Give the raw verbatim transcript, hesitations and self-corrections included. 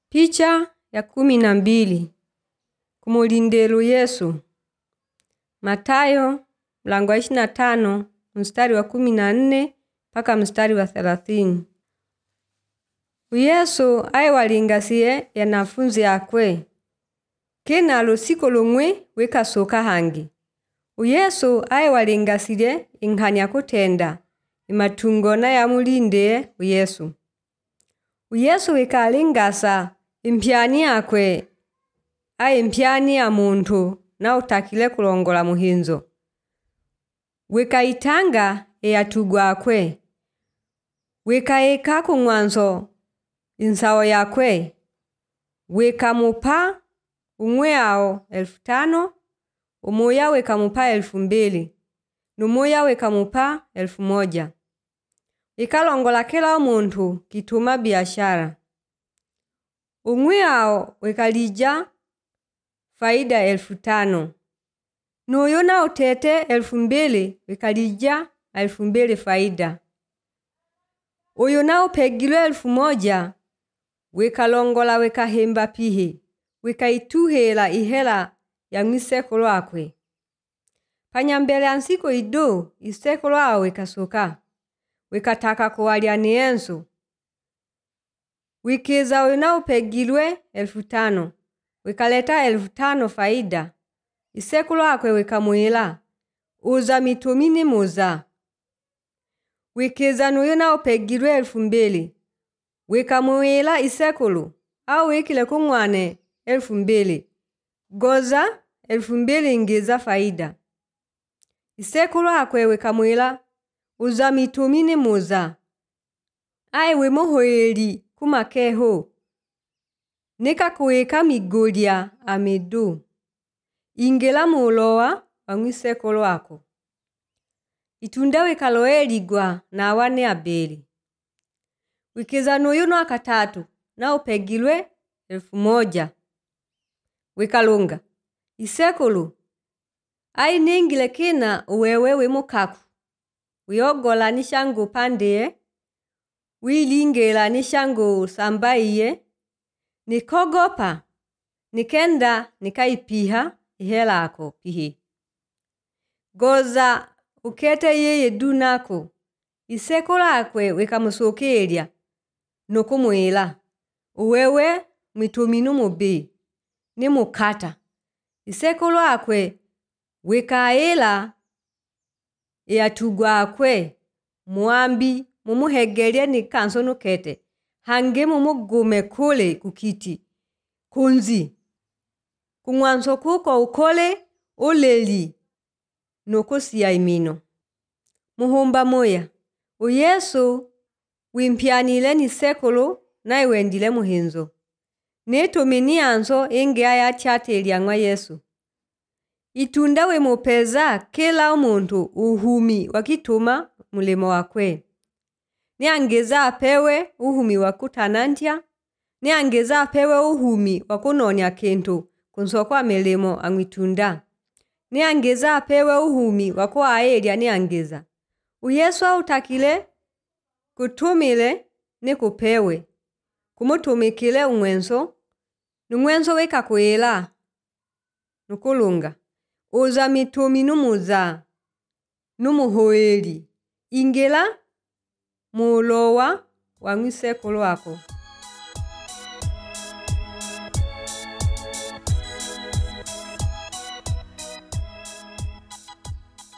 Picha ya kumi na mbili. Kumulindelu Yesu. Matayo mlango wa ishirini na tano mstari wa kumi na nne paka mstari wa thelathini. Yesu aye walingasiye yanafunzi yakwe. Kena lusiko lumwe wekasoka hangi. Yesu aye walingasile inkanya kutenda. Imatungona ya mulinde Yesu. Yesu wikalingasa impyani yakwe aye impyani ya muntu na utakile kulongola muhinzo. Wikaitanga eyatugwakwe. Wikaeka kumwanzo insawo yakwe. Wikamupa umweao elfu tano, umuya wikamupa elfu mbili, numuya wikamupa elfu moja. Ikalongola kila muntu kituma biashara. Umweao wikalija faida elfu tano. Nuyo na utete elfu mbili wikalija elfu mbili faida. Uyo na upegilwe elfu moja wikalongola wikahemba pihi. Wikaituhela ihela ya mwisekolo akwe. Panyambele ansiko ido isekolo awe wikasoka. Wikataka kuwalia ni enso. Wikiza wina upegilwe elfu tano. Wikaleta elfu tano faida. Isekulu akwe wikamuila. Uza mitumini muza. Wikiza nuyo upegilwe elfu mbili. Wikamuila isekulu. Au wikile kumwane elfu mbili. Goza elfu mbili ingiza faida. Isekulu akwe wikamuila. Uza mitumini muza. Aye wemohoeli kumakeho. Nika kuweka migodia amedu. Ingela mulowa wangwisekolo wako. Itunda wikaloeligwa na awane abeli. Wikiza nuyo akatatu na upegilwe elfu moja. Wikalunga. Isekolo. Aye ningile kina uwewe wemukaku. Wiogola nishangu pandeye. Wilingela nishangu sambaiye. Nikogopa. Nikenda nikaipiha ihela ako pihi. Goza ukete yeye dunako. Isekola akwe wikamusokelia. Nukumuila. Uwewe mituminu mubi. Ni mukata. Isekolo akwe wikaela eyatugwa akwe muambi mumuhegelia ni kanso nukete. Hange mumugume kule kukiti. Kunzi. Kumwanso kuko ukole uleli. Nukusi ya imino. Muhumba moya. Uyesu wimpianile ni sekolo na iwendile muhinzo. Neto mini anso inge aya chate iliangwa Yesu. Itunda we mupeza kila umuntu uhumi wakituma mulimo wakwe. Ni angeza apewe uhumi wakutanantia. Ni angeza apewe uhumi wakunonya kento kunsokwa melemo angwitunda. Ni angeza apewe uhumi wakua aelia ni angeza. Uyesu utakile kutumile ni kupewe. Kumutumikile umwenso. Numwenso weka kuela. Nukulunga. Uza mitumi numuza. Numuhoeli. Ingela mulowa wangwisekolo wako.